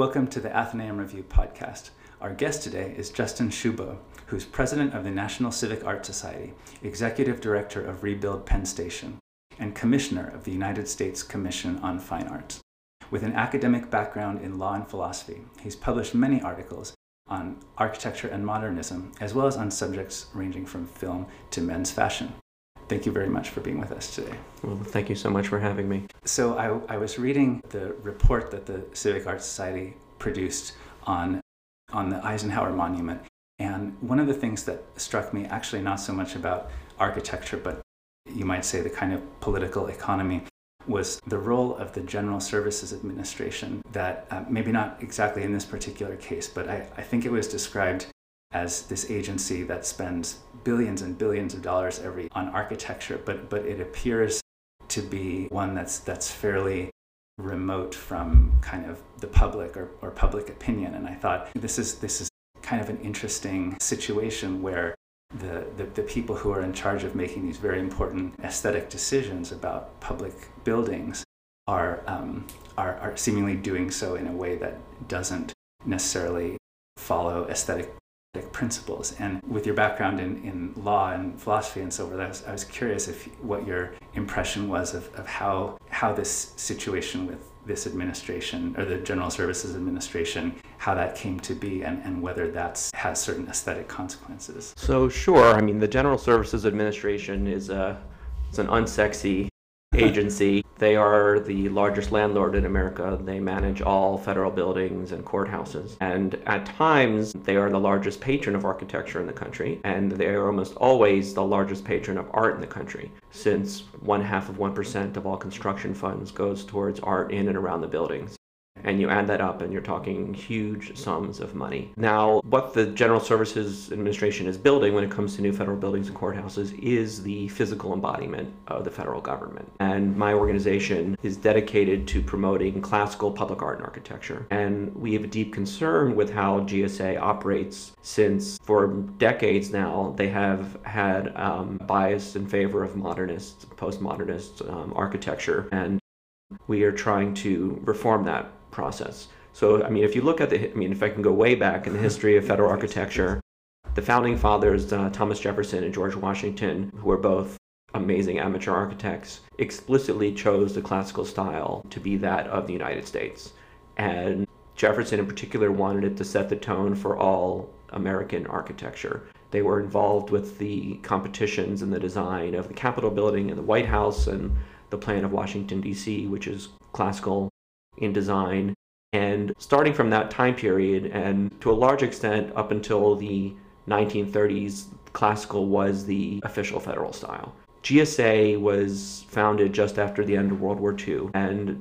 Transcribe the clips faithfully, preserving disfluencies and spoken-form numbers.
Welcome to the Athenaeum Review podcast. Our guest today is Justin Shubo, who's president of the National Civic Art Society, executive director of Rebuild Penn Station, and commissioner of the United States Commission on Fine Arts. With an academic background in law and philosophy, he's published many articles on architecture and modernism, as well as on subjects ranging from film to men's fashion. Thank you very much for being with us today. Well, thank you so much for having me. So I, I was reading the report that the Civic Art Society produced on, on the Eisenhower Monument, and one of the things that struck me, actually not so much about architecture, but you might say the kind of political economy, was the role of the General Services Administration that, uh, maybe not exactly in this particular case, but I, I think it was described as this agency that spends billions and billions of dollars every on architecture, but but it appears to be one that's that's fairly remote from kind of the public or, or public opinion. And I thought this is this is kind of an interesting situation where the, the the people who are in charge of making these very important aesthetic decisions about public buildings are um, are, are seemingly doing so in a way that doesn't necessarily follow aesthetic principles. And with your background in, in law and philosophy and so forth, I was, I was curious if what your impression was of, of how how this situation with this administration, or the General Services Administration, how that came to be, and, and whether that has certain aesthetic consequences. So sure, I mean, the General Services Administration is a it's an unsexy agency. They are the largest landlord in America. They manage all federal buildings and courthouses. And at times, they are the largest patron of architecture in the country. And they are almost always the largest patron of art in the country, since one half of one percent of all construction funds goes towards art in and around the buildings. And you add that up and you're talking huge sums of money. Now, what the General Services Administration is building when it comes to new federal buildings and courthouses is the physical embodiment of the federal government. And my organization is dedicated to promoting classical public art and architecture. And we have a deep concern with how G S A operates, since for decades now they have had um, bias in favor of modernist, postmodernist um, architecture. And we are trying to reform that process. So, I mean, if you look at the, I mean, if I can go way back in the history of federal architecture, the founding fathers, uh, Thomas Jefferson and George Washington, who were both amazing amateur architects, explicitly chose the classical style to be that of the United States. And Jefferson in particular wanted it to set the tone for all American architecture. They were involved with the competitions and the design of the Capitol building and the White House and the plan of Washington, D C, which is classical in design. And starting from that time period, and to a large extent up until the nineteen thirties, classical was the official federal style. G S A was founded just after the end of World War Two, and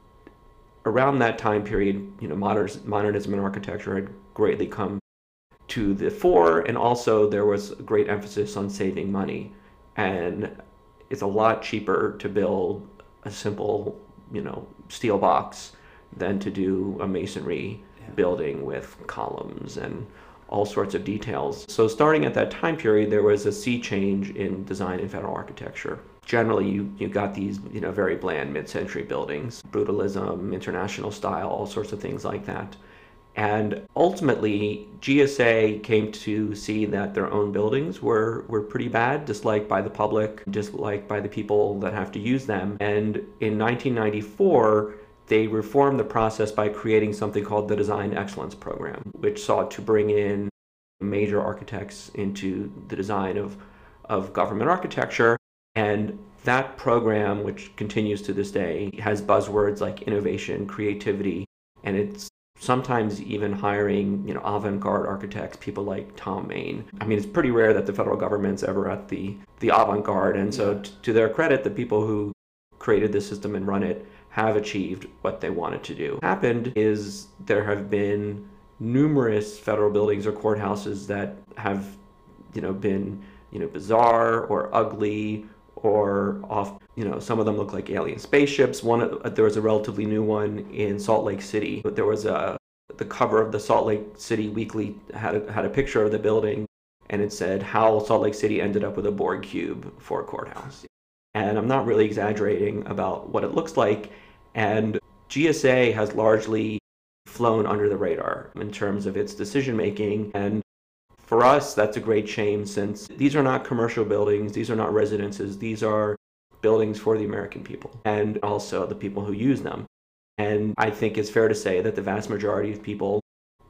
around that time period, you know, modern, modernism in architecture had greatly come to the fore, and also there was a great emphasis on saving money. And it's a lot cheaper to build a simple, you know, steel box than to do a masonry yeah. building with columns and all sorts of details. So starting at that time period, there was a sea change in design in federal architecture. Generally, you, you got these, you know, very bland mid-century buildings, brutalism, international style, all sorts of things like that. And ultimately, G S A came to see that their own buildings were, were pretty bad, disliked by the public, disliked by the people that have to use them. And in nineteen ninety-four, they reformed the process by creating something called the Design Excellence Program, which sought to bring in major architects into the design of, of government architecture. And that program, which continues to this day, has buzzwords like innovation, creativity, and it's sometimes even hiring, you know, avant-garde architects, people like Thom Mayne. I mean, it's pretty rare that the federal government's ever at the, the avant-garde. And so t- to their credit, the people who created this system and run it have achieved what they wanted to do. What happened is there have been numerous federal buildings or courthouses that have, you know, been, you know, bizarre or ugly or off, you know, some of them look like alien spaceships. One, there was a relatively new one in Salt Lake City. But there was a, the cover of the Salt Lake City Weekly had a, had a picture of the building, and it said how Salt Lake City ended up with a Borg cube for a courthouse. And I'm not really exaggerating about what it looks like. And G S A has largely flown under the radar in terms of its decision making. And for us, that's a great shame, since these are not commercial buildings, these are not residences, these are buildings for the American people and also the people who use them. And I think it's fair to say that the vast majority of people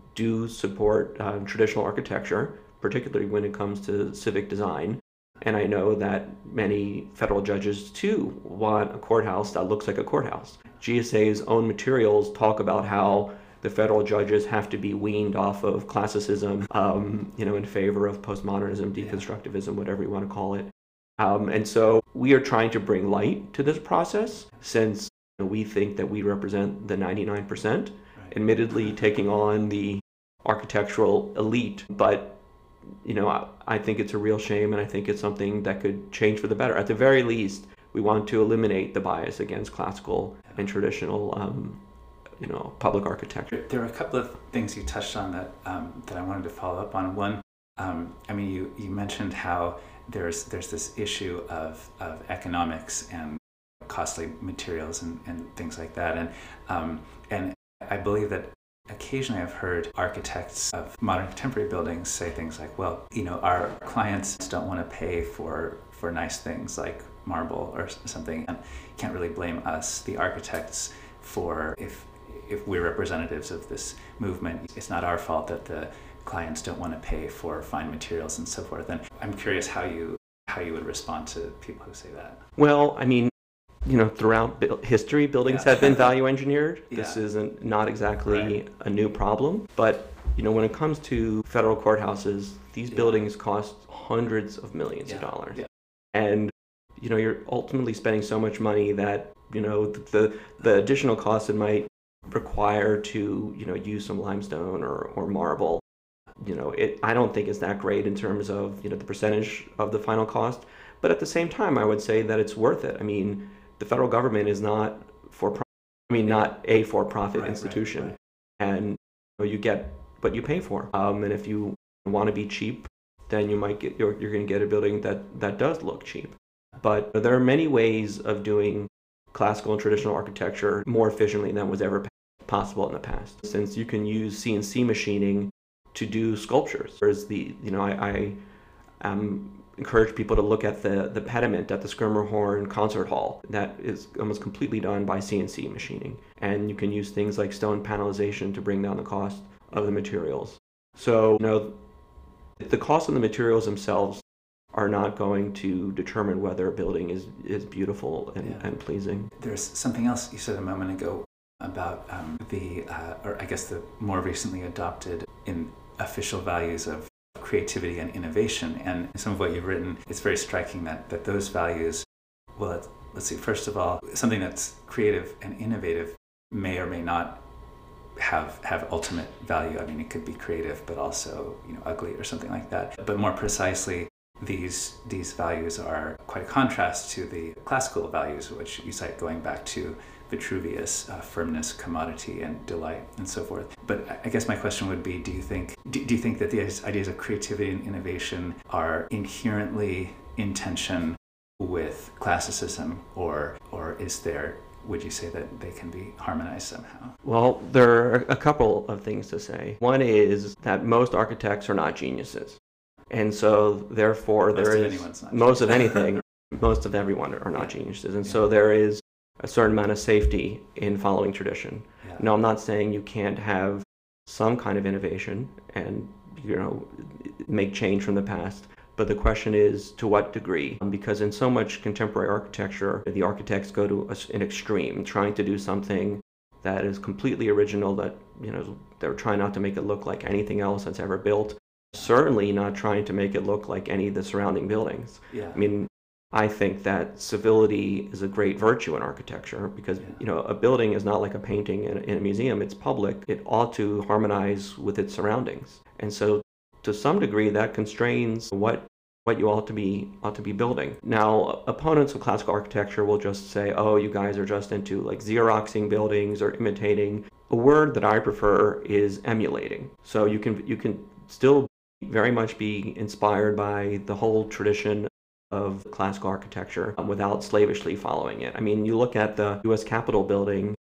do support uh, traditional architecture, particularly when it comes to civic design. And I know that many federal judges, too, want a courthouse that looks like a courthouse. G S A's own materials talk about how the federal judges have to be weaned off of classicism, um, you know, in favor of postmodernism, deconstructivism, whatever you want to call it. Um, and so we are trying to bring light to this process, since you know, we think that we represent the ninety-nine percent, right. Admittedly taking on the architectural elite, but you know, I, I think it's a real shame, and I think it's something that could change for the better. At the very least, we want to eliminate the bias against classical and traditional, um, you know, public architecture. There were a couple of things you touched on that um, that I wanted to follow up on. One, um, I mean, you, you mentioned how there's there's this issue of, of economics and costly materials and, and things like that, and um, and I believe that occasionally I've heard architects of modern contemporary buildings say things like, well, you know, our clients don't want to pay for, for nice things like marble or something, and you can't really blame us, the architects, for if if we're representatives of this movement. It's not our fault that the clients don't want to pay for fine materials and so forth. And I'm curious how you how you would respond to people who say that. Well, I mean, you know, throughout history, buildings yeah. have been value engineered. Yeah. This isn't not exactly right. a new problem, but you know, when it comes to federal courthouses, these yeah. buildings cost hundreds of millions yeah. of dollars, yeah. and you know, you're ultimately spending so much money that you know the the additional costs it might require to you know use some limestone or or marble. You know, it I don't think it's that great in terms of you know the percentage of the final cost, but at the same time, I would say that it's worth it. I mean, the federal government is not for profit, I mean, not a for-profit right, institution, right, right. and you, know, you get what you pay for. Um, and if you want to be cheap, then you might get you're, you're going to get a building that that does look cheap. But there are many ways of doing classical and traditional architecture more efficiently than was ever possible in the past. Since you can use C N C machining to do sculptures, whereas the you know I, I am. encourage people to look at the, the pediment at the Schermerhorn Concert Hall. That is almost completely done by C N C machining. And you can use things like stone panelization to bring down the cost of the materials. So, you know, the cost of the materials themselves are not going to determine whether a building is, is beautiful and, yeah. and pleasing. There's something else you said a moment ago about um, the, uh, or I guess the more recently adopted in official values of creativity and innovation, and some of what you've written, it's very striking that, that those values, well, let's, let's see, first of all, something that's creative and innovative may or may not have have ultimate value. I mean, it could be creative, but also, you know, ugly or something like that. But more precisely, these these values are quite a contrast to the classical values, which you cite going back to Vitruvius, uh, firmness, commodity, and delight, and so forth. But I guess my question would be, do you think do, do you think that the ideas of creativity and innovation are inherently in tension with classicism, or or is there, would you say that they can be harmonized somehow? Well, there are a couple of things to say. One is that most architects are not geniuses. And so therefore most there of is anyone's not most of anything, most of everyone are not yeah. geniuses. And yeah. so there is a certain amount of safety in following tradition. Yeah. Now, I'm not saying you can't have some kind of innovation and, you know, make change from the past, but the question is to what degree? Because in so much contemporary architecture, the architects go to an extreme, trying to do something that is completely original, that, you know, they're trying not to make it look like anything else that's ever built. Certainly not trying to make it look like any of the surrounding buildings. Yeah. I mean, I think that civility is a great virtue in architecture because, yeah. you know, a building is not like a painting in a, in a museum. It's public. It ought to harmonize with its surroundings. And so to some degree, that constrains what what you ought to be ought to be building. Now, opponents of classical architecture will just say, oh, you guys are just into like Xeroxing buildings or imitating. A word that I prefer is emulating. So you can you can still very much be inspired by the whole tradition of classical architecture um, without slavishly following it. I mean, you look at the U S Capitol building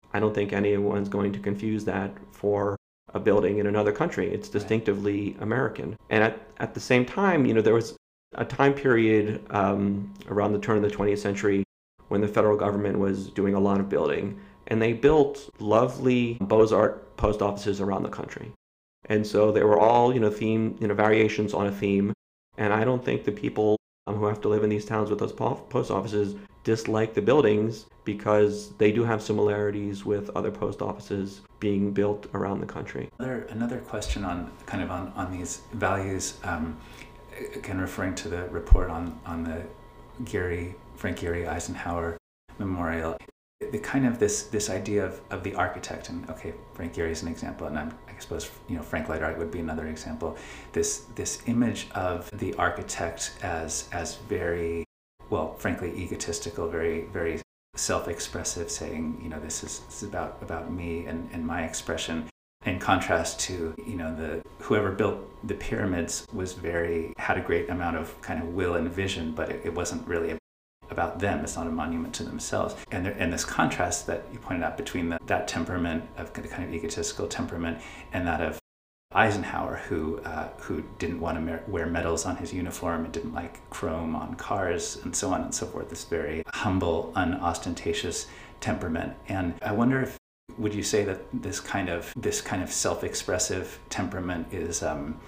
I don't think anyone's going to confuse that for a building in another country. It's distinctively American. And at, at the same time, you know, there was a time period um, around the turn of the twentieth century when the federal government was doing a lot of building, and they built lovely Beaux-Arts post offices around the country. And so they were all, you know, theme, you know, variations on a theme. And I don't think the people um, who have to live in these towns with those po- post offices dislike the buildings, because they do have similarities with other post offices being built around the country. Another, another question on kind of on, on these values, um, again referring to the report on, on the Gary, Frank Gehry Eisenhower Memorial, the kind of this this idea of, of the architect, and okay, Frank Gehry is an example, and I'm, I suppose, you know, Frank Lloyd Wright would be another example. This this image of the architect as as very, well, frankly, egotistical, very very self-expressive, saying, you know, this is, this is about about me and, and my expression. In contrast to, you know, the whoever built the pyramids was very had a great amount of kind of will and vision, but it, it wasn't really about them. It's not a monument to themselves. And there, and this contrast that you pointed out between the, that temperament of the kind of egotistical temperament and that of Eisenhower, who uh, who didn't want to wear medals on his uniform and didn't like chrome on cars and so on and so forth. This very humble, unostentatious temperament. And I wonder if, would you say that this kind of this kind of self-expressive temperament is um,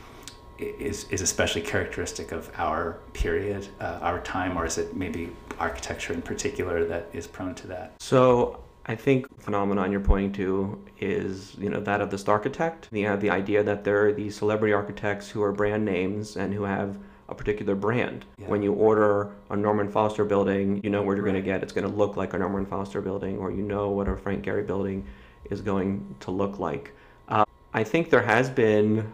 is is especially characteristic of our period, uh, our time, or is it maybe architecture in particular that is prone to that? So I think the phenomenon you're pointing to is, you know, that of the Starchitect. You have the idea that there are these celebrity architects who are brand names and who have a particular brand. Yeah. When you order a Norman Foster building, you know where you're right. going to get. It's going to look like a Norman Foster building, or you know what a Frank Gehry building is going to look like. Uh, I think there has been,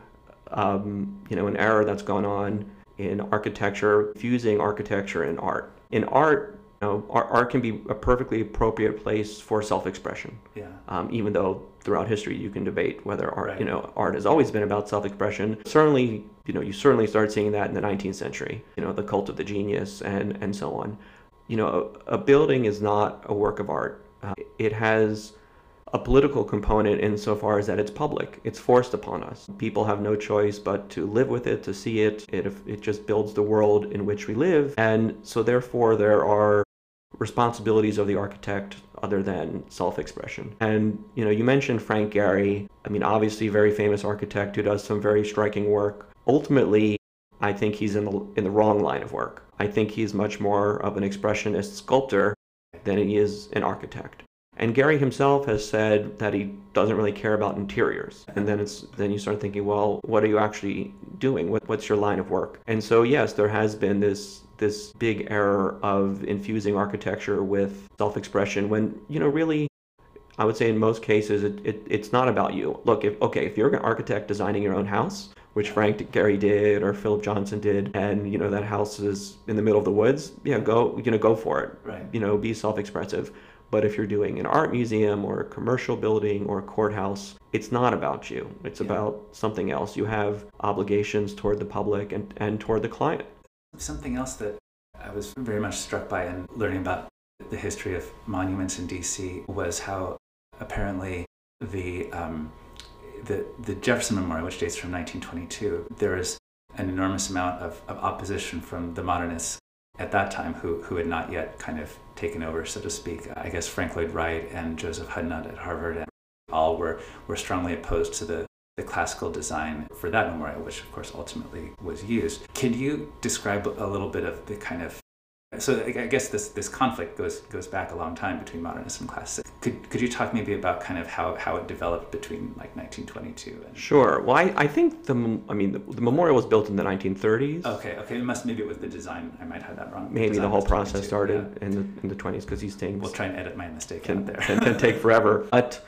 um, you know, an error that's gone on in architecture, fusing architecture and art. In art, you know, art, art can be a perfectly appropriate place for self-expression. Yeah. Um, even though throughout history you can debate whether art, right. you know, art has always been about self-expression. Certainly, you know, you certainly start seeing that in the nineteenth century. You know, the cult of the genius and and so on. You know, a, a building is not a work of art. Uh, it has a political component insofar as that it's public. It's forced upon us. People have no choice but to live with it, to see it. It it just builds the world in which we live. And so therefore there are responsibilities of the architect other than self-expression. And, you know, you mentioned Frank Gehry. I mean, obviously very famous architect who does some very striking work. Ultimately, I think he's in the in the wrong line of work. I think he's much more of an expressionist sculptor than he is an architect. And Gehry himself has said that he doesn't really care about interiors. And then it's then you start thinking, well, what are you actually doing? What, what's your line of work? And so, yes, there has been this this big error of infusing architecture with self-expression when, you know, really, I would say in most cases, it, it it's not about you. Look, if okay, if you're an architect designing your own house, which Frank Gehry did or Philip Johnson did, and, you know, that house is in the middle of the woods, yeah, go, you know, go for it. Right. You know, be self-expressive. But if you're doing an art museum or a commercial building or a courthouse, it's not about you. It's yeah. about something else. You have obligations toward the public and, and toward the client. Something else that I was very much struck by in learning about the history of monuments in D C was how apparently the um, the, the Jefferson Memorial, which dates from nineteen twenty-two, there is an enormous amount of, of opposition from the modernists at that time who, who had not yet kind of taken over, so to speak. I guess Frank Lloyd Wright and Joseph Hudnut at Harvard and all were, were strongly opposed to the, the classical design for that memorial, which of course ultimately was used. Can you describe a little bit of the kind of, so I guess this, this conflict goes goes back a long time between modernists and classics. Could could you talk maybe about kind of how, how it developed between like nineteen twenty-two? And... Sure. Well, I, I think the I mean the, the memorial was built in the nineteen thirties. Okay. Okay. It must maybe it was the design. I might have that wrong. Maybe the, the whole process started yeah. in the in the twenties because these things. We'll try and edit my mistake can, out there. can, can take forever. But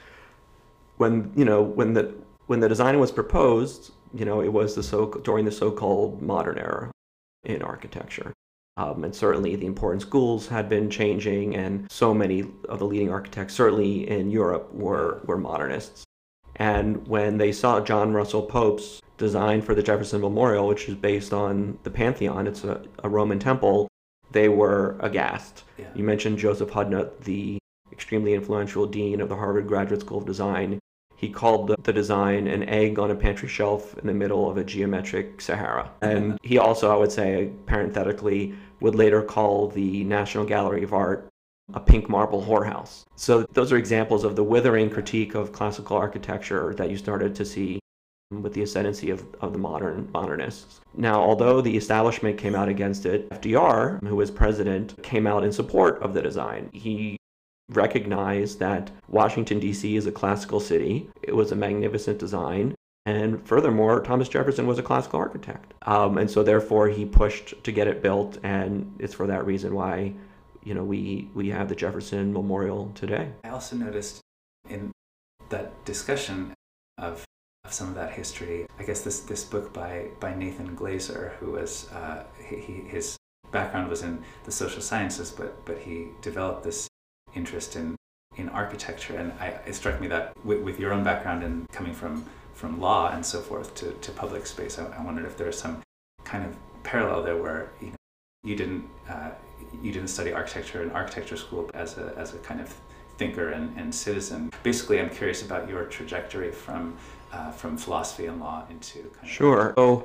when you know when the when the design was proposed, you know, it was the so during the so-called modern era in architecture. Um, and certainly the important schools had been changing, and so many of the leading architects, certainly in Europe, were, were modernists. And when they saw John Russell Pope's design for the Jefferson Memorial, which is based on the Pantheon, it's a, a Roman temple, they were aghast. Yeah. You mentioned Joseph Hudnut, the extremely influential dean of the Harvard Graduate School of Design. He called the, the design an egg on a pantry shelf in the middle of a geometric Sahara. And he also, I would say, parenthetically, would later call the National Gallery of Art a pink marble whorehouse. So those are examples of the withering critique of classical architecture that you started to see with the ascendancy of, of the modern modernists. Now, although the establishment came out against it, F D R, who was president, came out in support of the design. He recognized that Washington, D C is a classical city. It was a magnificent design. And furthermore, Thomas Jefferson was a classical architect. Um, and so therefore he pushed to get it built. And it's for that reason why, you know, we, we have the Jefferson Memorial today. I also noticed in that discussion of, of some of that history, I guess this, this book by, by Nathan Glazer, who was, uh, he, he, his background was in the social sciences, but, but he developed this interest in, in architecture. And I, it struck me that with, with your own background and coming from, from law and so forth to, to public space, I, I wondered if there was some kind of parallel there where, you know, you didn't uh, you didn't study architecture in architecture school as a as a kind of thinker and, and citizen. Basically, I'm curious about your trajectory from uh, from philosophy and law into kind of sure. So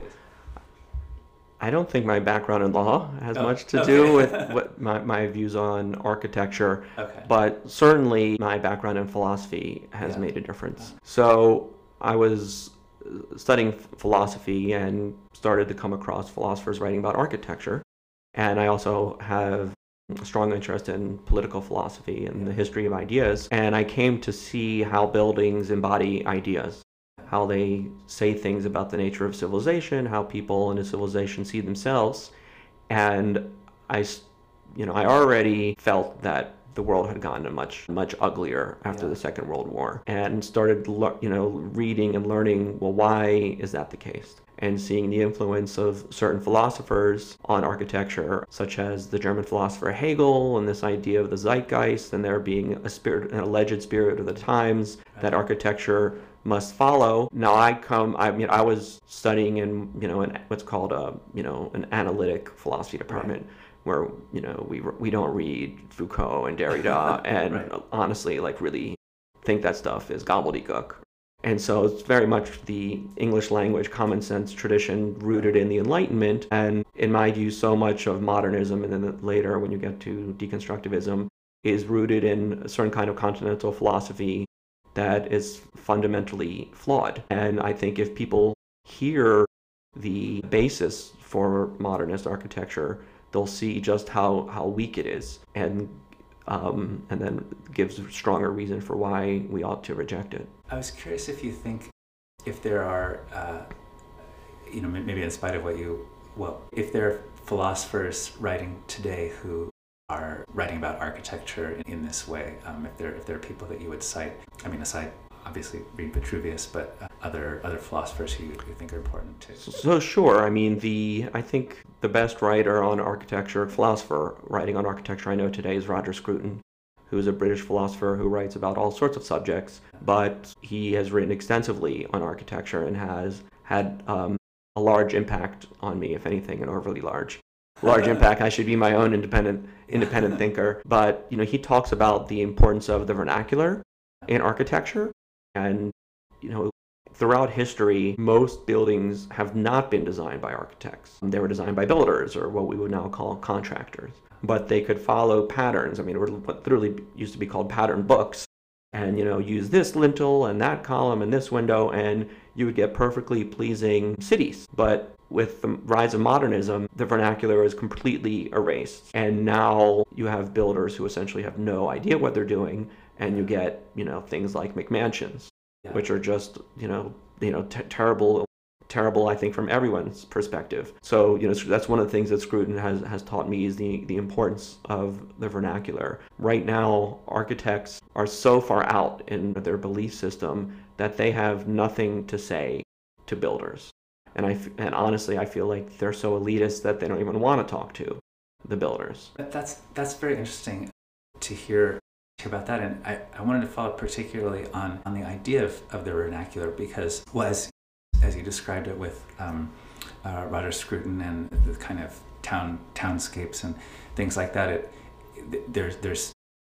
I don't think my background in law has oh, much to okay. do with what my, my views on architecture, okay. but certainly my background in philosophy has yeah. made a difference. So I was studying philosophy and started to come across philosophers writing about architecture. And I also have a strong interest in political philosophy and the history of ideas. And I came to see how buildings embody ideas, how they say things about the nature of civilization, how people in a civilization see themselves. And I, you know, I already felt that the world had gotten much, much uglier after yeah. the Second World War, and started, you know, reading and learning, well, why is that the case? And seeing the influence of certain philosophers on architecture, such as the German philosopher Hegel, and this idea of the zeitgeist, and there being a spirit, an alleged spirit of the times that architecture must follow. Now I come, I mean, I was studying in, you know, in what's called a, you know, an analytic philosophy department, right. where, you know, we we don't read Foucault and Derrida, and right. honestly, like, really think that stuff is gobbledygook. And so it's very much the English language common sense tradition rooted in the Enlightenment. And in my view, so much of modernism, and then later when you get to deconstructivism, is rooted in a certain kind of continental philosophy that is fundamentally flawed. And I think if people hear the basis for modernist architecture, they'll see just how, how weak it is, and Um, and then gives stronger reason for why we ought to reject it. I was curious if you think if there are, uh, you know, maybe in spite of what you, well, if there are philosophers writing today who are writing about architecture in, in this way, um, if there if there are people that you would cite, I mean, aside, obviously, read Vitruvius, but uh, other other philosophers who you, you think are important too. So sure, I mean, the I think the best writer on architecture, philosopher writing on architecture I know today is Roger Scruton, who is a British philosopher who writes about all sorts of subjects, but he has written extensively on architecture and has had um, a large impact on me, if anything, an overly large. Large impact. I should be my own independent independent thinker. But, you know, he talks about the importance of the vernacular in architecture. And, you know, throughout history, most buildings have not been designed by architects. They were designed by builders, or what we would now call contractors. But they could follow patterns. I mean, it were what literally used to be called pattern books. And, you know, use this lintel and that column and this window, and you would get perfectly pleasing cities. But with the rise of modernism, the vernacular is completely erased. And now you have builders who essentially have no idea what they're doing. And you get, you know, things like McMansions, yeah. which are just, you know, you know, t- terrible, terrible, I think, from everyone's perspective. So, you know, that's one of the things that Scruton has, has taught me is the, the importance of the vernacular. Right now, architects are so far out in their belief system that they have nothing to say to builders. And I, and honestly, I feel like they're so elitist that they don't even want to talk to the builders. That's, that's very interesting to hear about that, and I, I wanted to follow up particularly on, on the idea of, of the vernacular, because, well, as, as you described it with um, uh, Roger Scruton and the kind of town townscapes and things like that, it, there's there's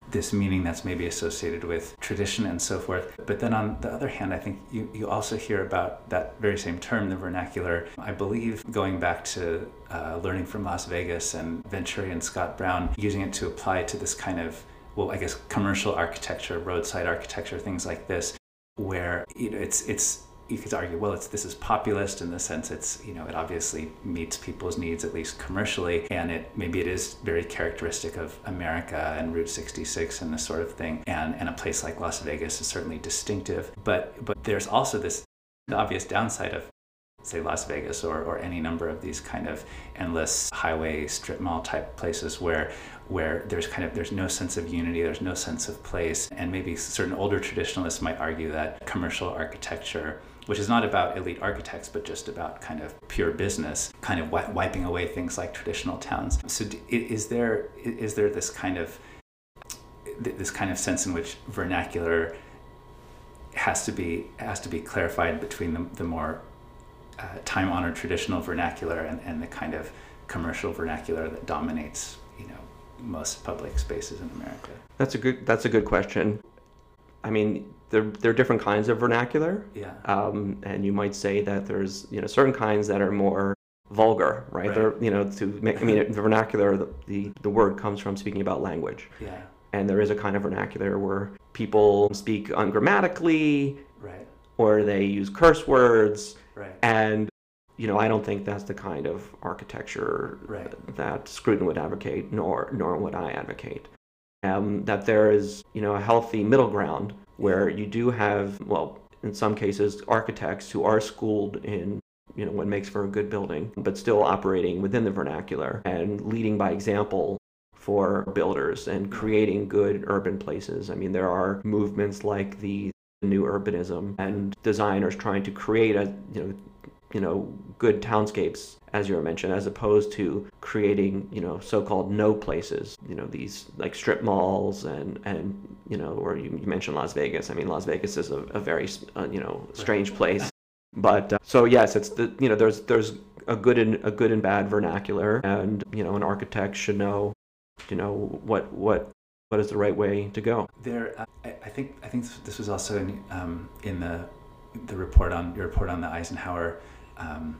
this meaning that's maybe associated with tradition and so forth. But then on the other hand, I think you, you also hear about that very same term, the vernacular. I believe going back to uh, learning from Las Vegas and Venturi and Scott Brown, using it to apply to this kind of, well, I guess commercial architecture, roadside architecture, things like this, where you know it's it's you could argue, well, it's this is populist in the sense it's, you know, it obviously meets people's needs, at least commercially, and it maybe it is very characteristic of America and Route sixty-six and this sort of thing, and, and a place like Las Vegas is certainly distinctive. But but there's also this obvious downside of, say, Las Vegas or, or any number of these kind of endless highway strip mall type places where where there's kind of there's no sense of unity, there's no sense of place, and maybe certain older traditionalists might argue that commercial architecture, which is not about elite architects, but just about kind of pure business, kind of wi- wiping away things like traditional towns. So is there is there this kind of this kind of sense in which vernacular has to be has to be clarified between the, the more uh, time-honored traditional vernacular and, and the kind of commercial vernacular that dominates, you know, most public spaces in America? That's a good that's a good question. I mean, there there are different kinds of vernacular. Yeah. Um, and you might say that there's, you know, certain kinds that are more vulgar, right? Right. They're, you know, to make, I mean, the vernacular, the, the the word comes from speaking about language. Yeah. And there is a kind of vernacular where people speak ungrammatically, Right. or they use curse words. Right. And, you know, I don't think that's the kind of architecture Right. that Scruton would advocate, nor nor would I advocate. Um, that there is, you know, a healthy middle ground where you do have, well, in some cases, architects who are schooled in, you know, what makes for a good building, but still operating within the vernacular and leading by example for builders and creating good urban places. I mean, there are movements like the new urbanism and designers trying to create a, you know, you know, good townscapes, as you mentioned, as opposed to creating, you know, so-called no places, you know, these like strip malls and, and you know, or you, you mentioned Las Vegas. I mean, Las Vegas is a, a very, uh, you know, strange place. But uh, so yes, it's the, you know, there's there's a good and a good and bad vernacular, and you know, an architect should know, you know, what what what is the right way to go. There, uh, I, I think I think this was also in um, in the the report on your report on the Eisenhower. Um,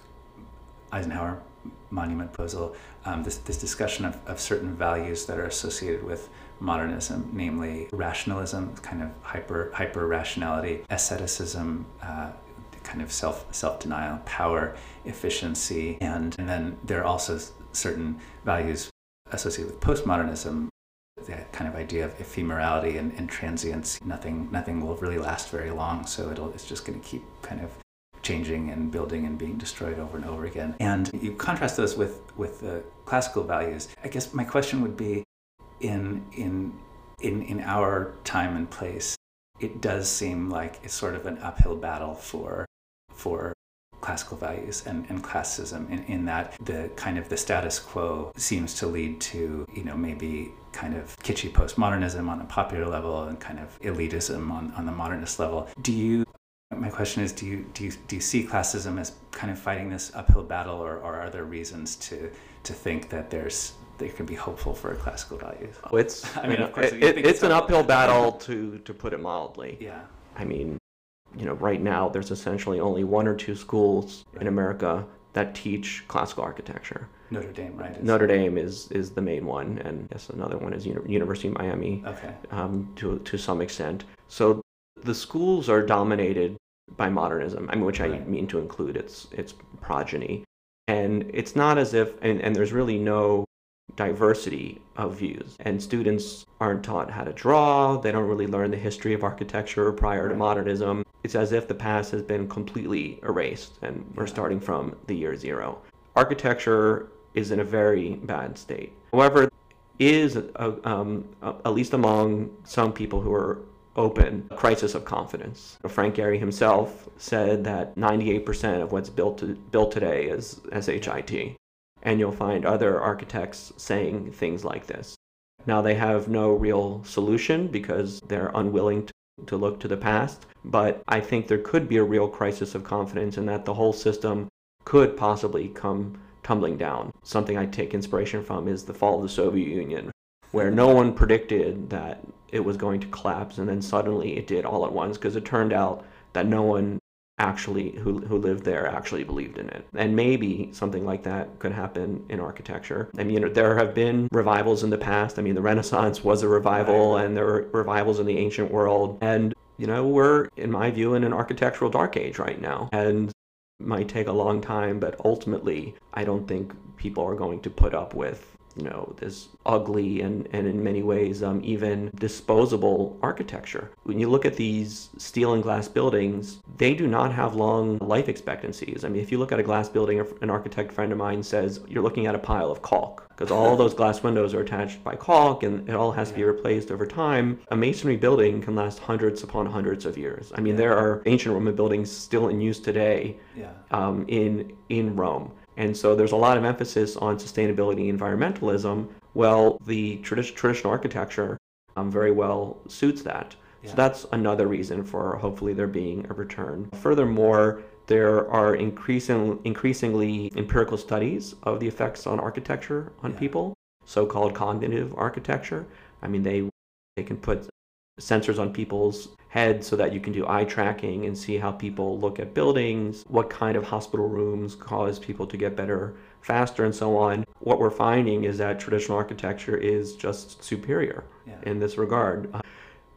Eisenhower monument proposal, um, this, this discussion of, of certain values that are associated with modernism, namely rationalism, kind of hyper hyper rationality, asceticism, uh, kind of self self denial, power, efficiency, and and then there are also certain values associated with postmodernism, that kind of idea of ephemerality and, and transience. Nothing nothing will really last very long, so it'll it's just going to keep kind of changing and building and being destroyed over and over again. And you contrast those with, with the classical values. I guess my question would be, in in in in our time and place, it does seem like it's sort of an uphill battle for for classical values and, and classicism in, in that the kind of the status quo seems to lead to, you know, maybe kind of kitschy postmodernism on a popular level and kind of elitism on, on the modernist level. Do you My question is, do you do you do you see classicism as kind of fighting this uphill battle, or, or are there reasons to to think that there's they can be hopeful for classical values? Oh, it's I mean, you know, of course, it, you it, think it's it's an helpful. uphill battle to to put it mildly. Yeah. I mean, you know, right now there's essentially only one or two schools Right. in America that teach classical architecture. Notre Dame, right? It's, Notre Dame is is the main one, and yes, another one is Uni- University of Miami, Okay. um, to to some extent. So the schools are dominated by modernism, I mean, which I Right. mean to include its its progeny, and it's not as if, and, and there's really no diversity of views, and students aren't taught how to draw. They don't really learn the history of architecture prior to Right. modernism. It's as if the past has been completely erased, and we're Yeah. starting from the year zero. Architecture is in a very bad state. However, is a, um, a, at least among some people who are open, a crisis of confidence. Frank Gehry himself said that ninety-eight percent of what's built to, built today is S H I T. And you'll find other architects saying things like this. Now, they have no real solution because they're unwilling to, to look to the past, but I think there could be a real crisis of confidence in that the whole system could possibly come tumbling down. Something I take inspiration from is the fall of the Soviet Union. where no one predicted that it was going to collapse, and then suddenly it did all at once, because it turned out that no one actually who who lived there actually believed in it. And maybe something like that could happen in architecture. I mean, there have been revivals in the past. I mean, the Renaissance was a revival, and there were revivals in the ancient world. And, you know, we're, in my view, in an architectural dark age right now. And it might take a long time, but ultimately, I don't think people are going to put up with, you know, this ugly and, and in many ways um, even disposable architecture. When you look at these steel and glass buildings, they do not have long life expectancies. I mean, if you look at a glass building, an architect friend of mine says you're looking at a pile of caulk, because all those glass windows are attached by caulk and it all has to be replaced over time. A masonry building can last hundreds upon hundreds of years. I mean, there are ancient Roman buildings still in use today yeah. um, in in Rome. And so there's a lot of emphasis on sustainability and environmentalism. Well, the tradi- traditional architecture um, very well suits that. Yeah. So that's another reason for hopefully there being a return. Furthermore, there are increasing, increasingly empirical studies of the effects on architecture on yeah. people, so-called cognitive architecture. I mean, they they can put sensors on people's heads so that you can do eye tracking and see how people look at buildings, what kind of hospital rooms cause people to get better faster, and so on. What we're finding is that traditional architecture is just superior yeah. in this regard. Uh,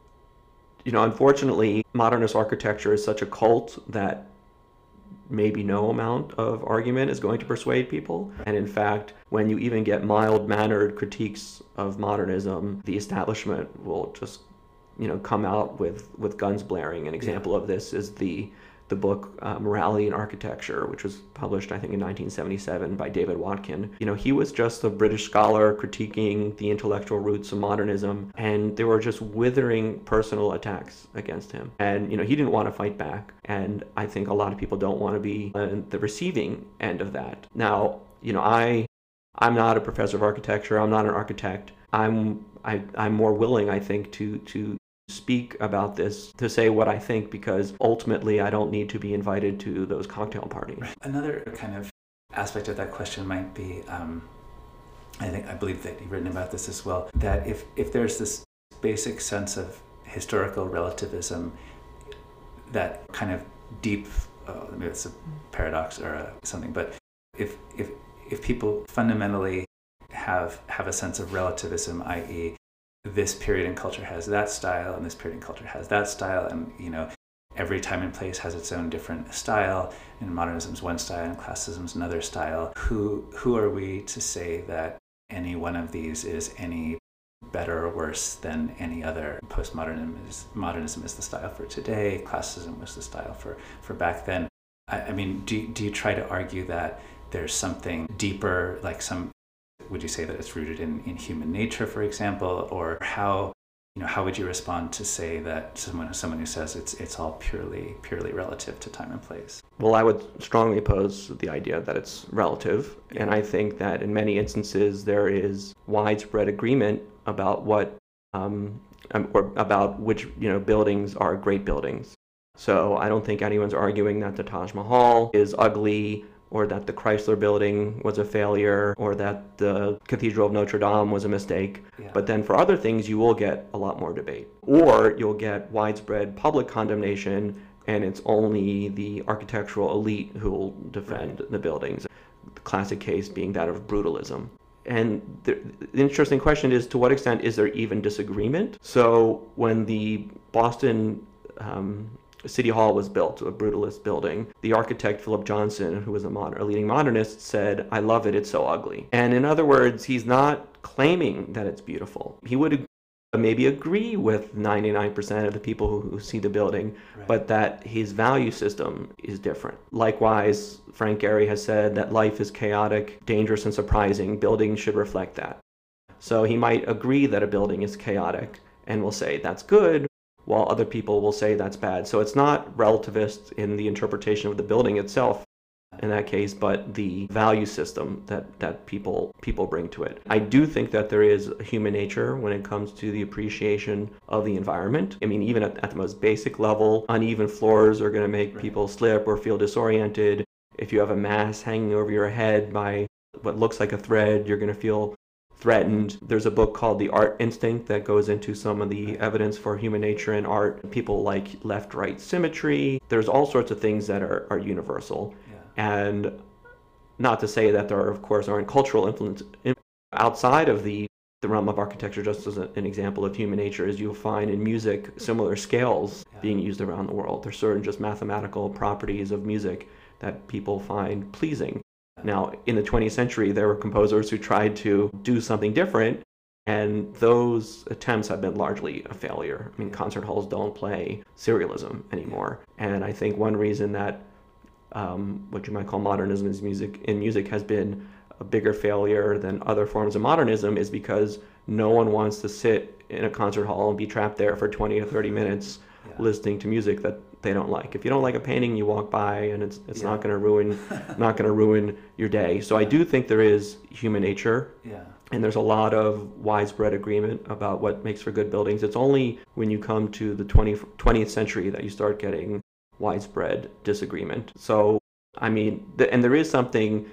you know, unfortunately, modernist architecture is such a cult that maybe no amount of argument is going to persuade people. And in fact, when you even get mild-mannered critiques of modernism, the establishment will just you know, come out with, with guns blaring. An example yeah. of this is the the book uh, Morality in Architecture, which was published, I think, in nineteen seventy-seven by David Watkin. You know, he was just a British scholar critiquing the intellectual roots of modernism, and there were just withering personal attacks against him. And, you know, he didn't want to fight back, and I think a lot of people don't want to be on the receiving end of that. Now, you know, I, I'm not a professor of architecture. I'm not an architect. I'm I, I'm more willing, I think, to to speak about this, to say what I think, because ultimately I don't need to be invited to those cocktail parties. Another kind of aspect of that question might be, um, I think I believe that you've written about this as well, that if, if there's this basic sense of historical relativism, that kind of deep, uh, maybe it's a paradox or a, something, but if if if people fundamentally have have a sense of relativism, that is, this period in culture has that style and this period in culture has that style, and you know every time and place has its own different style, and modernism's one style and classicism's another style. Who who are we to say that any one of these is any better or worse than any other? Postmodernism is modernism is the style for today, classicism was the style for, for back then. I, I mean, do do you try to argue that there's something deeper, like some would you say that it's rooted in, in human nature, for example, or how you know how would you respond to say that someone someone who says it's it's all purely purely relative to time and place? Well, I would strongly oppose the idea that it's relative, yeah. and I think that in many instances there is widespread agreement about what um, or about which you know buildings are great buildings. So I don't think anyone's arguing that the Taj Mahal is ugly, or that the Chrysler Building was a failure, or that the Cathedral of Notre Dame was a mistake. Yeah. But then for other things, you will get a lot more debate. Or you'll get widespread public condemnation, and it's only the architectural elite who will defend right. the buildings. The classic case being that of brutalism. And the, the interesting question is, to what extent is there even disagreement? So when the Boston um, City Hall was built, a brutalist building, the architect Philip Johnson, who was a, modern, a leading modernist, said, "I love it, it's so ugly." And in other words, he's not claiming that it's beautiful. He would maybe agree with ninety-nine percent of the people who, who see the building, right. but that his value system is different. Likewise, Frank Gehry has said that life is chaotic, dangerous, and surprising. Buildings should reflect that. So he might agree that a building is chaotic and will say that's good, while other people will say that's bad. So it's not relativist in the interpretation of the building itself in that case, but the value system that, that people people bring to it. I do think that there is a human nature when it comes to the appreciation of the environment. I mean, even at, at the most basic level, uneven floors are going to make people slip or feel disoriented. If you have a mass hanging over your head by what looks like a thread, you're going to feel threatened. There's a book called The Art Instinct that goes into some of the evidence for human nature and art. People like left-right symmetry. There's all sorts of things that are, are universal. Yeah. And not to say that there, of course, aren't cultural influences outside of the, the realm of architecture. Just as an example of human nature, is you'll find in music similar scales yeah. being used around the world. There's certain just mathematical properties of music that people find pleasing. Now, in the twentieth century, there were composers who tried to do something different, and those attempts have been largely a failure. I mean, concert halls don't play serialism anymore. And I think one reason that um, what you might call modernism is music, in music has been a bigger failure than other forms of modernism is because no one wants to sit in a concert hall and be trapped there for twenty or thirty minutes yeah. listening to music that they don't like. If you don't like a painting, you walk by, and it's it's yeah. not going to ruin not going to ruin your day. So I do think there is human nature, yeah. and there's a lot of widespread agreement about what makes for good buildings. It's only when you come to the twentieth century that you start getting widespread disagreement. So I mean, the, and there is something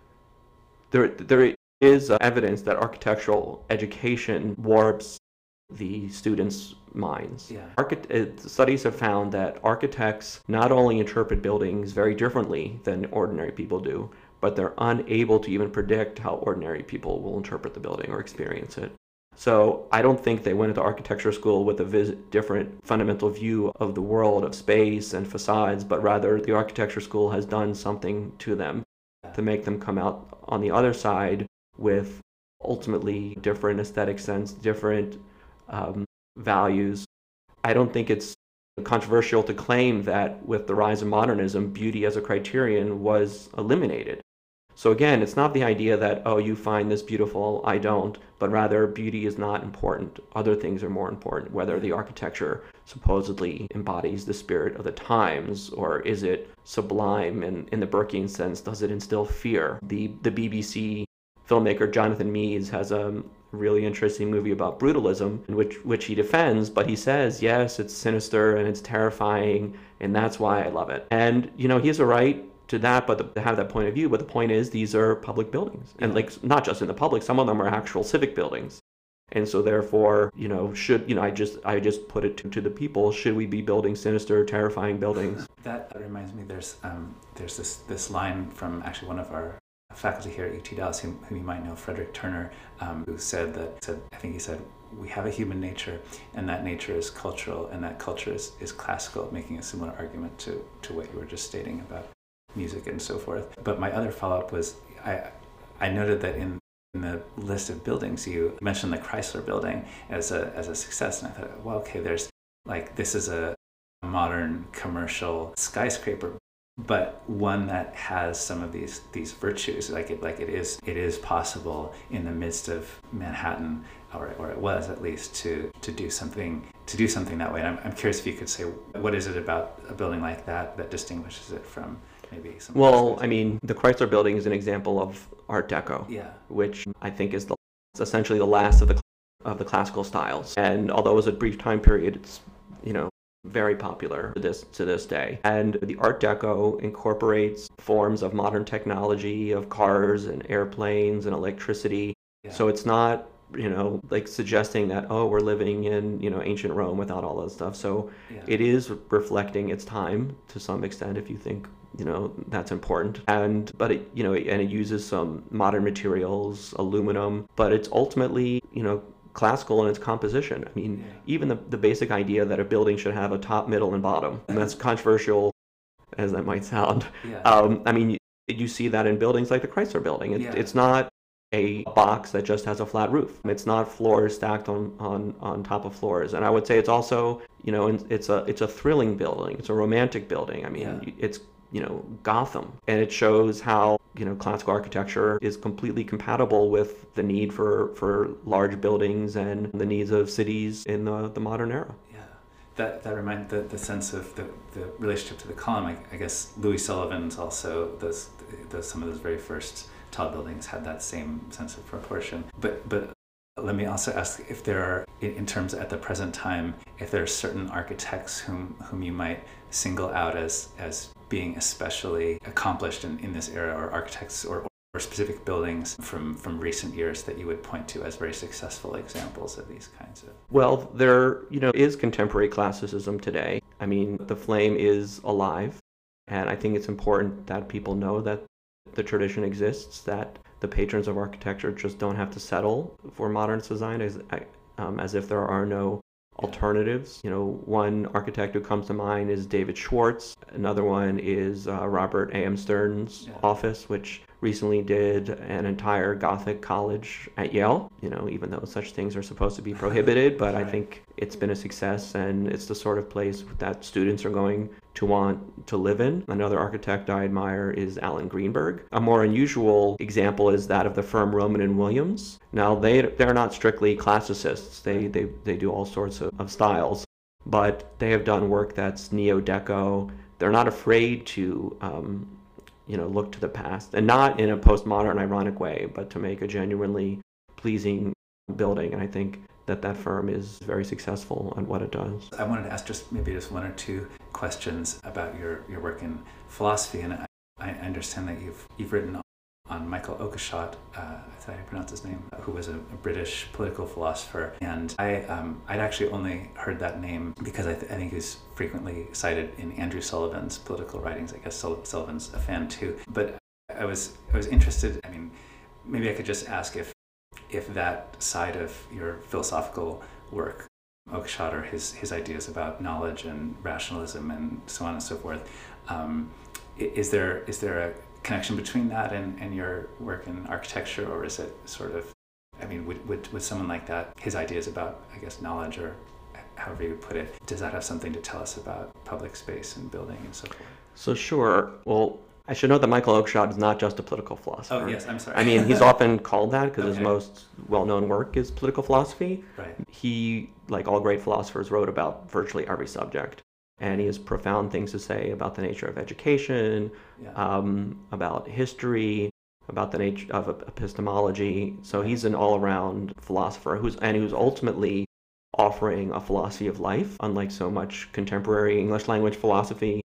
there there is evidence that architectural education warps the students' minds. Yeah. Archi- studies have found that architects not only interpret buildings very differently than ordinary people do, but they're unable to even predict how ordinary people will interpret the building or experience it. So I don't think they went into architecture school with a vis- different fundamental view of the world, of space and facades, but rather the architecture school has done something to them yeah. to make them come out on the other side with ultimately different aesthetic sense, different Um, values. I don't think it's controversial to claim that with the rise of modernism, beauty as a criterion was eliminated. So again, it's not the idea that, oh, you find this beautiful, I don't, but rather beauty is not important. Other things are more important, whether the architecture supposedly embodies the spirit of the times, or is it sublime in, in the Burkean sense? Does it instill fear? The, the B B C filmmaker Jonathan Meades has a really interesting movie about brutalism, in which which he defends, but he says, yes, it's sinister and it's terrifying, and that's why I love it. And, you know, he has a right to that, but the, to have that point of view, but the point is these are public buildings. And like, not just in the public, some of them are actual civic buildings. And so therefore, you know, should, you know, I just I just put it to, to the people, should we be building sinister, terrifying buildings? That reminds me, there's um there's this, this line from actually one of our faculty here at U T Dallas, whom, whom you might know, Frederick Turner, um, who said that, said, I think he said, we have a human nature, and that nature is cultural, and that culture is, is classical, making a similar argument to, to what you were just stating about music and so forth. But my other follow-up was, I I noted that in, in the list of buildings, you mentioned the Chrysler Building as a as a success, and I thought, well, okay, there's, like, this is a modern commercial skyscraper, but one that has some of these these virtues, like it like it is it is possible in the midst of Manhattan, or or it was at least, to to do something to do something that way. And I'm I'm curious if you could say, what is it about a building like that that distinguishes it from maybe some. Well, I mean, the Chrysler Building is an example of Art Deco, yeah, which I think is the it's essentially the last of the of the classical styles. And although it was a brief time period, it's, you know, very popular to this to this day. And the Art Deco incorporates forms of modern technology, of cars and airplanes and electricity. Yeah. So it's not, you know, like suggesting that, oh, we're living in, you know, ancient Rome without all that stuff. So yeah. It is reflecting its time to some extent, if you think, you know, that's important. And but it, you know, and it uses some modern materials, aluminum, but it's ultimately, you know, classical in its composition. I mean, yeah. even the, the basic idea that a building should have a top, middle, and bottom, and that's controversial as that might sound. Yeah. Um, I mean, you, you see that in buildings like the Chrysler Building. It, yeah. It's not a box that just has a flat roof. It's not floors stacked on, on, on top of floors. And I would say it's also, you know, it's a it's a thrilling building. It's a romantic building. I mean, yeah. it's, you know, Gotham. And it shows how, you know, classical architecture is completely compatible with the need for, for large buildings and the needs of cities in the, the modern era. Yeah, that that reminds the, the sense of the, the relationship to the column. I, I guess Louis Sullivan's also, those, those some of those very first tall buildings had that same sense of proportion. But but let me also ask if there are, in, in terms at the present time, if there are certain architects whom whom you might single out as as being especially accomplished in, in this era, or architects or, or specific buildings from, from recent years that you would point to as very successful examples of these kinds of? Well, there, you know, is contemporary classicism today. I mean, the flame is alive, and I think it's important that people know that the tradition exists, that the patrons of architecture just don't have to settle for modernist design as, um, as if there are no alternatives. You know, one architect who comes to mind is David Schwartz. Another one is uh, Robert A M Stern's yeah. office, which recently did an entire Gothic college at Yale, you know, even though such things are supposed to be prohibited, but right. I think it's been a success, and it's the sort of place that students are going to want to live in. Another architect I admire is Alan Greenberg. A more unusual example is that of the firm Roman and Williams. Now, they, they're not strictly classicists. They, they, they do all sorts of, of styles, but they have done work that's neo-deco. They're not afraid to um, you know, look to the past, and not in a postmodern, ironic way, but to make a genuinely pleasing building. And I think that that firm is very successful at what it does. I wanted to ask just maybe just one or two questions about your, your work in philosophy, and I, I understand that you've you've written on Michael Oakeshott, uh, I thought I pronounced his name, who was a, a British political philosopher. And I, um, I'd actually only heard that name because I, th- I think he's frequently cited in Andrew Sullivan's political writings. I guess Sul- Sullivan's a fan too. But I was I was interested, I mean, maybe I could just ask if if that side of your philosophical work, Oakeshott, or his, his ideas about knowledge and rationalism and so on and so forth, um, is there is there a connection between that and, and your work in architecture, or is it sort of, I mean, would, would, would someone like that, his ideas about, I guess, knowledge, or however you would put it, does that have something to tell us about public space and building and so forth? So sure. Well, I should note that Michael Oakeshott is not just a political philosopher. Oh, yes, I'm sorry. I mean, he's often called that because okay. his most well-known work is political philosophy. Right. He, like all great philosophers, wrote about virtually every subject. And he has profound things to say about the nature of education, yeah. um, about history, about the nature of epistemology. So he's an all-around philosopher who's and who's ultimately offering a philosophy of life. Unlike so much contemporary English language philosophy,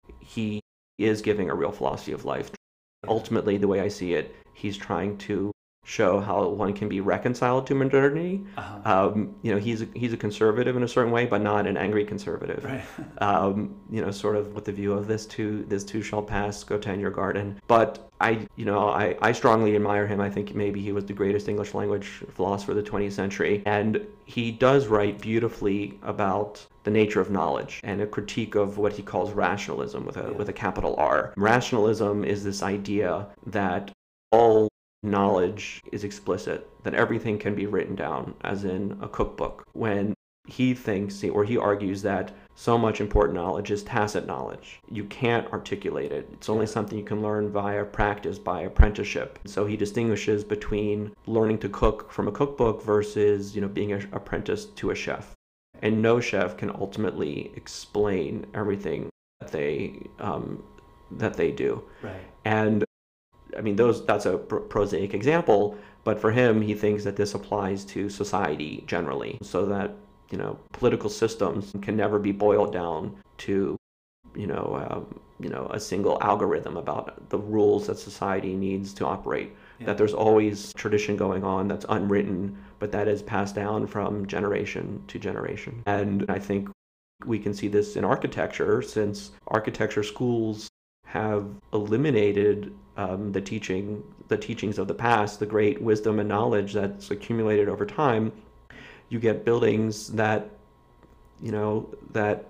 he is giving a real philosophy of life. Yeah. Ultimately, the way I see it, he's trying to show how one can be reconciled to modernity. Uh-huh. Um, you know, he's a, he's a conservative in a certain way, but not an angry conservative. Right. um, you know, sort of with the view of this too, this too shall pass, go tend your garden. But I, you know, I, I strongly admire him. I think maybe he was the greatest English language philosopher of the twentieth century. And he does write beautifully about the nature of knowledge and a critique of what he calls rationalism with a, yeah. with a capital R. Rationalism is this idea that all knowledge is explicit, that everything can be written down, as in a cookbook, when he thinks, or he argues, that so much important knowledge is tacit knowledge. You can't articulate it. It's only something you can learn via practice, by apprenticeship. So he distinguishes between learning to cook from a cookbook versus, you know, being an apprentice to a chef. And no chef can ultimately explain everything that they um, that they do. Right. And I mean, those that's a prosaic example, but for him, he thinks that this applies to society generally, so that, you know, political systems can never be boiled down to, you know, um, you know, a single algorithm about the rules that society needs to operate. Yeah. That there's always tradition going on that's unwritten, but that is passed down from generation to generation. And I think we can see this in architecture, since architecture schools have eliminated um, the teaching, the teachings of the past, the great wisdom and knowledge that's accumulated over time. You get buildings that, you know, that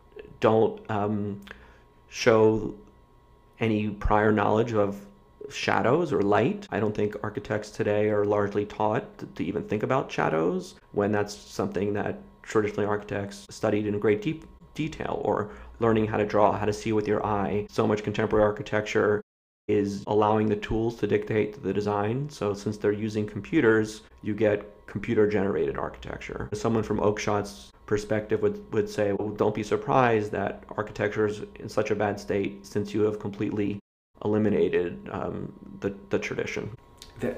don't um, show any prior knowledge of shadows or light. I don't think architects today are largely taught to, to even think about shadows, when that's something that traditionally architects studied in great deep detail, or learning how to draw, how to see with your eye. So much contemporary architecture is allowing the tools to dictate the design. So since they're using computers, you get computer-generated architecture. Someone from Oakeshott's perspective would, would say, well, don't be surprised that architecture is in such a bad state, since you have completely eliminated um, the, the tradition. The,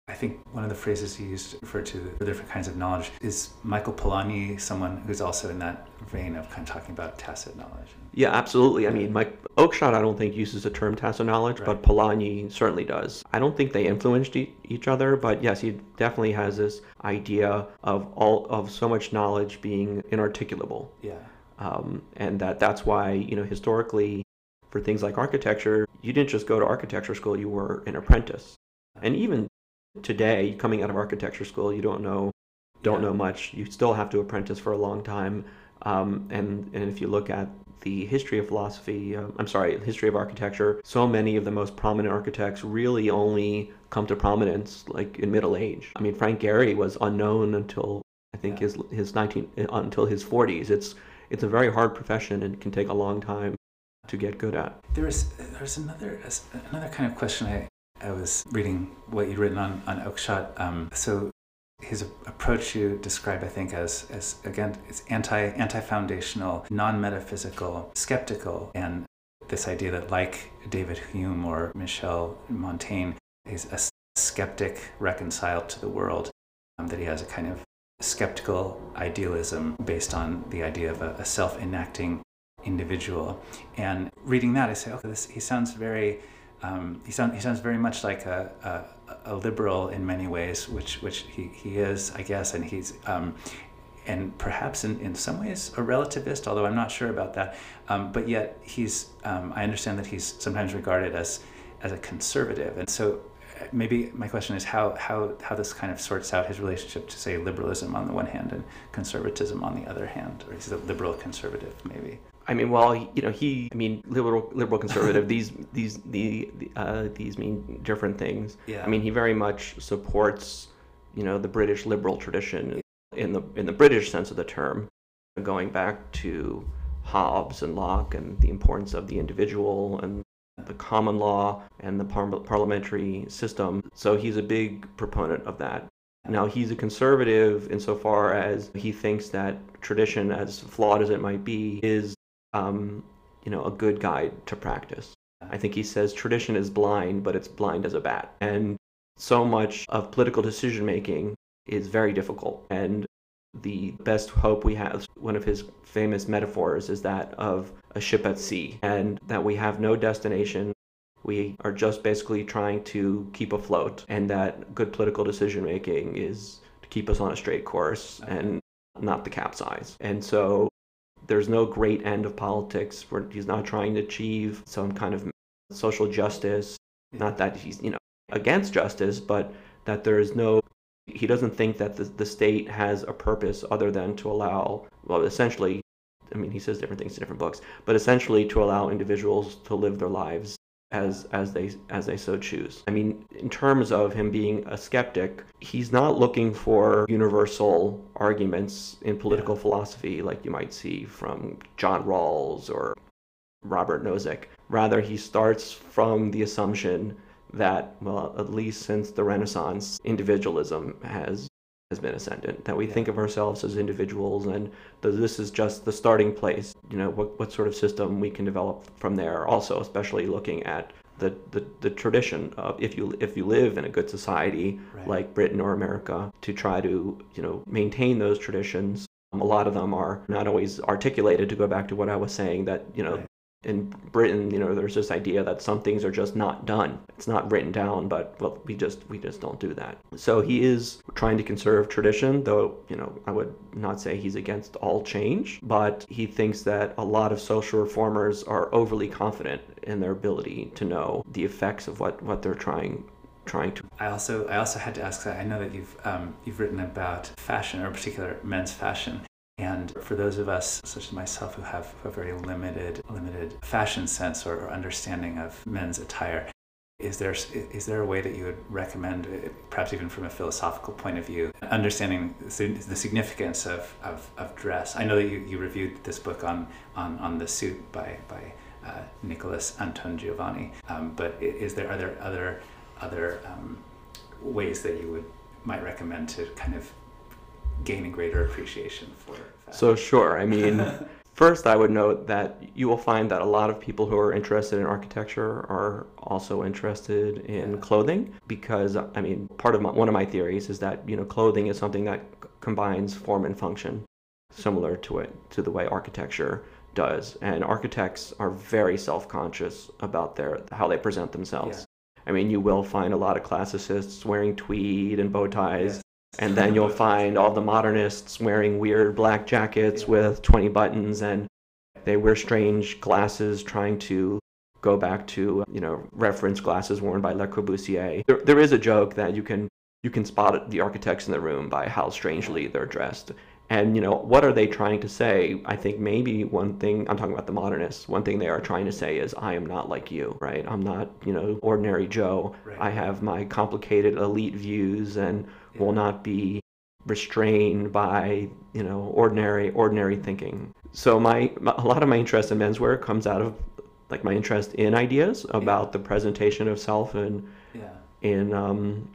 I think one of the phrases you used to refer to the different kinds of knowledge is Michael Polanyi, someone who's also in that vein of kind of talking about tacit knowledge. Yeah, absolutely. I mean, Mike Oakeshott, I don't think uses the term tacit knowledge, right. But Polanyi certainly does. I don't think they influenced e- each other, but yes, he definitely has this idea of all of so much knowledge being inarticulable. Yeah. Um, and that that's why, you know, historically, for things like architecture, you didn't just go to architecture school, you were an apprentice. And even today, coming out of architecture school, you don't know don't yeah. know much. You still have to apprentice for a long time. Um, and, and if you look at the history of philosophy, uh, I'm sorry, history of architecture, so many of the most prominent architects really only come to prominence like in middle age. I mean, Frank Gehry was unknown until I think yeah. his his nineteen until his forties. It's it's a very hard profession and can take a long time to get good at. There's there's another another kind of question. I I was reading what you'd written on on Oakeshott. Um, so his approach you describe, I think, as as again, it's anti anti foundational, non metaphysical, skeptical, and this idea that, like David Hume or Michel Montaigne, he's a skeptic reconciled to the world. Um, that he has a kind of skeptical idealism based on the idea of a, a self-enacting individual. And reading that, I say, okay, this he sounds very. Um, he, sound, he sounds very much like a, a, a liberal in many ways, which which he, he is, I guess, and he's um, and perhaps in, in some ways a relativist, although I'm not sure about that. Um, but yet he's um, I understand that he's sometimes regarded as as a conservative, and so maybe my question is how how how this kind of sorts out his relationship to, say, liberalism on the one hand and conservatism on the other hand, or is it liberal conservative maybe? I mean, well, you know, he, I mean, liberal, liberal, conservative. these, these, the, uh, these mean different things. Yeah. I mean, he very much supports, you know, the British liberal tradition in the in the British sense of the term, going back to Hobbes and Locke and the importance of the individual and the common law and the par- parliamentary system. So he's a big proponent of that. Now, he's a conservative insofar as he thinks that tradition, as flawed as it might be, is Um, you know, a good guide to practice. I think he says tradition is blind, but it's blind as a bat. And so much of political decision making is very difficult. And the best hope we have, one of his famous metaphors is that of a ship at sea, and that we have no destination. We are just basically trying to keep afloat, and that good political decision making is to keep us on a straight course and not to capsize. And so there's no great end of politics where he's not trying to achieve some kind of social justice. Not that he's, you know, against justice, but that there is no, he doesn't think that the, the state has a purpose other than to allow, well, essentially, I mean, he says different things in different books, but essentially to allow individuals to live their lives as as they as they so choose. I mean, in terms of him being a skeptic, he's not looking for universal arguments in political yeah. philosophy like you might see from John Rawls or Robert Nozick. Rather, he starts from the assumption that, well, at least since the Renaissance, individualism has has been ascendant, that we yeah. think of ourselves as individuals, and that this is just the starting place, you know, what, what sort of system we can develop from there. Also, especially looking at the, the, the tradition of if you if you live in a good society right. like Britain or America, to try to, you know, maintain those traditions. Um, a lot of them are not always articulated, to go back to what I was saying, that, you know, right. in Britain, you know, there's this idea that some things are just not done. It's not written down, but well, we just we just don't do that. So he is trying to conserve tradition, though, you know, I would not say he's against all change, but he thinks that a lot of social reformers are overly confident in their ability to know the effects of what, what they're trying trying to. I also I also had to ask that. I know that you've um, you've written about fashion, or in particular men's fashion. And for those of us, such as myself, who have a very limited limited fashion sense or, or understanding of men's attire, is there is there a way that you would recommend, perhaps even from a philosophical point of view, understanding the significance of, of, of dress? I know that you, you reviewed this book on, on, on The Suit by by uh, Nicholas Anton Giovanni, um, but is there are there other other um, ways that you would might recommend to kind of gain a greater appreciation for fashion? So sure, I mean, First, I would note that you will find that a lot of people who are interested in architecture are also interested in clothing because, I mean, part of my, one of my theories is that, you know, clothing is something that c- combines form and function, similar to it, to the way architecture does. And architects are very self-conscious about their how they present themselves. Yeah. I mean, you will find a lot of classicists wearing tweed and bow ties. Yes. And then you'll find all the modernists wearing weird black jackets yeah. with twenty buttons, and they wear strange glasses trying to go back to, you know, reference glasses worn by Le Corbusier. There, there is a joke that you can you can spot the architects in the room by how strangely they're dressed. And, you know, what are they trying to say? I think maybe one thing, I'm talking about the modernists, one thing they are trying to say is, I am not like you, right? I'm not, you know, ordinary Joe. Right. I have my complicated elite views and yeah. will not be restrained by, you know, ordinary, ordinary thinking. So my, my, a lot of my interest in menswear comes out of, like, my interest in ideas about yeah. the presentation of self and yeah. in um,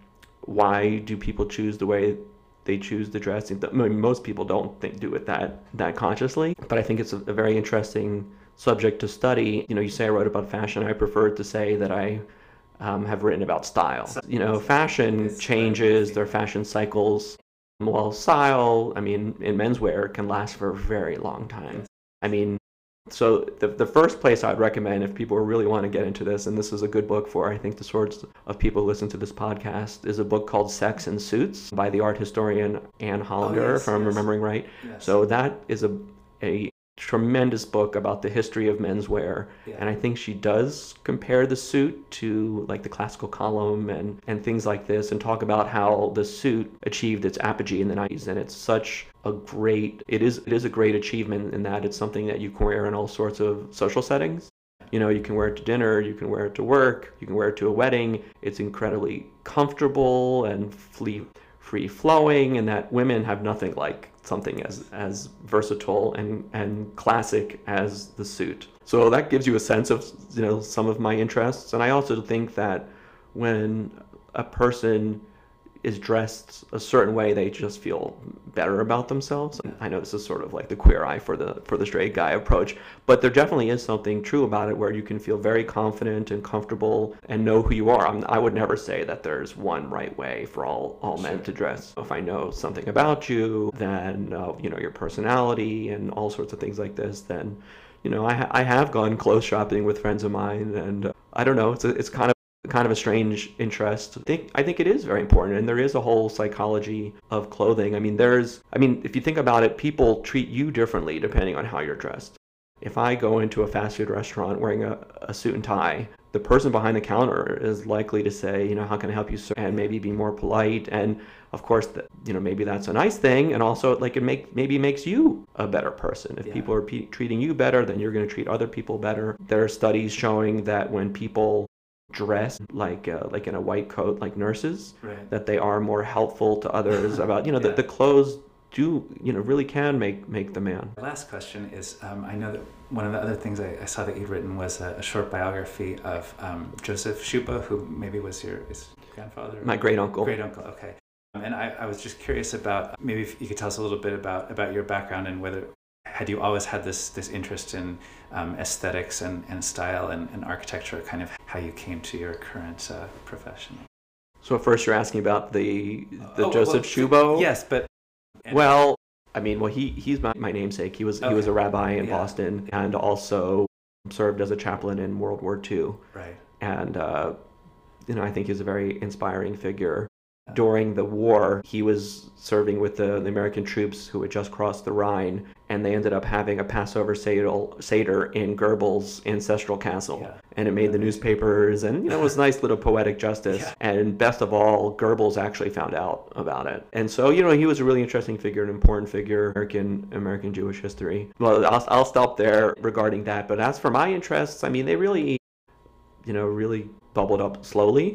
why do people choose the way they choose to dress. I mean, most people don't think do it that that consciously, but I think it's a, a very interesting subject to study. You know, you say I wrote about fashion. I prefer to say that I um, have written about style. You know, fashion changes, there are fashion cycles. While style, I mean, in menswear can last for a very long time. I mean, so the the first place I'd recommend if people really want to get into this, and this is a good book for, I think, the sorts of people who listen to this podcast, is a book called Sex and Suits by the art historian Anne Hollander, oh, yes, if I'm yes. remembering right. Yes. So that is a a tremendous book about the history of menswear, yeah. and I think she does compare the suit to like the classical column and, and things like this, and talk about how the suit achieved its apogee in the nineties, and it's such a great, it is it is a great achievement in that it's something that you can wear in all sorts of social settings. You know, you can wear it to dinner, you can wear it to work, you can wear it to a wedding. It's incredibly comfortable and free free flowing, and that women have nothing like something as as versatile and and classic as the suit. So that gives you a sense of, you know, some of my interests. And I also think that when a person is dressed a certain way, they just feel better about themselves. And I know this is sort of like the queer eye for the for the straight guy approach, but there definitely is something true about it where you can feel very confident and comfortable and know who you are. I'm, I would never say that there's one right way for all all men to dress. If I know something about you, then uh, you know, your personality and all sorts of things like this, then, you know, I ha- I have gone clothes shopping with friends of mine, and uh, I don't know, it's a, it's kind of kind of a strange interest. I think I think it is very important, and there is a whole psychology of clothing. I mean, there's I mean, if you think about it, people treat you differently depending on how you're dressed. If I go into a fast food restaurant wearing a, a suit and tie, the person behind the counter is likely to say, you know, how can I help you, sir? And maybe be more polite. And of course, the, you know, maybe that's a nice thing. And also, like, it make maybe makes you a better person. If yeah. people are pe- treating you better, then you're going to treat other people better. There are studies showing that when people dress like uh, like in a white coat like nurses, right. that they are more helpful to others about, you know, yeah. that the clothes do, you know, really can make make the man. The last question is, um, I know that one of the other things I, I saw that you'd written was a, a short biography of um, Joseph Schupa, who maybe was your is grandfather? My great uncle. Great uncle, okay. Um, and I, I was just curious about, maybe if you could tell us a little bit about, about your background and whether, had you always had this this interest in um, aesthetics and, and style and, and architecture, kind of how you came to your current uh, profession? So first you're asking about the the oh, Joseph well, Schupa? Yes, but... Well, I mean, well, he he's my, my namesake. He was okay. he was a rabbi in yeah. Boston, and also served as a chaplain in World War Two. Right. And, uh, you know, I think he's a very inspiring figure. During the war, he was serving with the, the American troops who had just crossed the Rhine, and they ended up having a Passover Seder in Goebbels' ancestral castle. Yeah. And it made the newspapers, and, you know, it was nice little poetic justice. Yeah. And best of all, Goebbels actually found out about it. And so, you know, he was a really interesting figure, an important figure in American, American Jewish history. Well, I'll, I'll stop there regarding that. But as for my interests, I mean, they really, you know, really bubbled up slowly.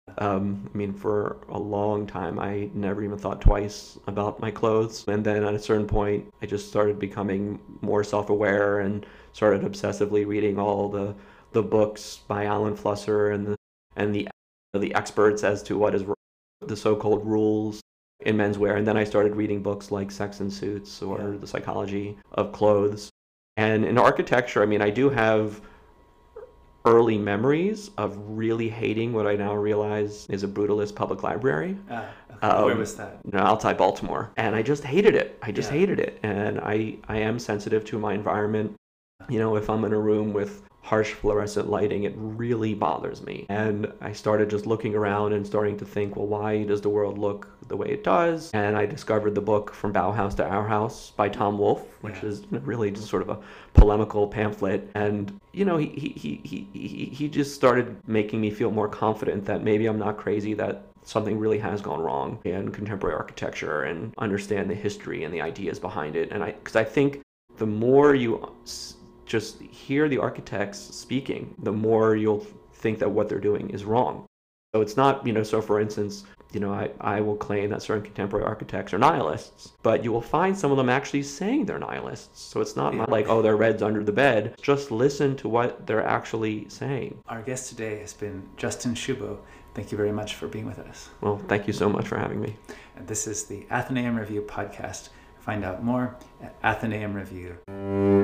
Um, I mean, for a long time, I never even thought twice about my clothes. And then at a certain point, I just started becoming more self-aware and started obsessively reading all the the books by Alan Flusser and the and the the experts as to what is the so-called rules in menswear. And then I started reading books like Sex and Suits or yeah. The Psychology of Clothes. And in architecture, I mean, I do have early memories of really hating what I now realize is a brutalist public library. Uh, okay. Um, Where was that? In Altai, Baltimore. And I just hated it. I just Yeah. hated it. And I, I am sensitive to my environment. You know, if I'm in a room with harsh fluorescent lighting, it really bothers me. And I started just looking around and starting to think, well, why does the world look the way it does? And I discovered the book From Bauhaus to Our House by Tom Wolfe, which Yeah. is really just sort of a polemical pamphlet. And, you know, he, he, he, he, he just started making me feel more confident that maybe I'm not crazy, that something really has gone wrong in contemporary architecture, and understand the history and the ideas behind it. And I, because I think the more you just hear the architects speaking, the more you'll think that what they're doing is wrong. So it's not, you know, so for instance, you know, I, I will claim that certain contemporary architects are nihilists, but you will find some of them actually saying they're nihilists. So it's not Yeah. like, oh, they're reds under the bed. Just listen to what they're actually saying. Our guest today has been Justin Shubo. Thank you very much for being with us. Well, thank you so much for having me. And this is the Athenaeum Review podcast. Find out more at athenaeum review.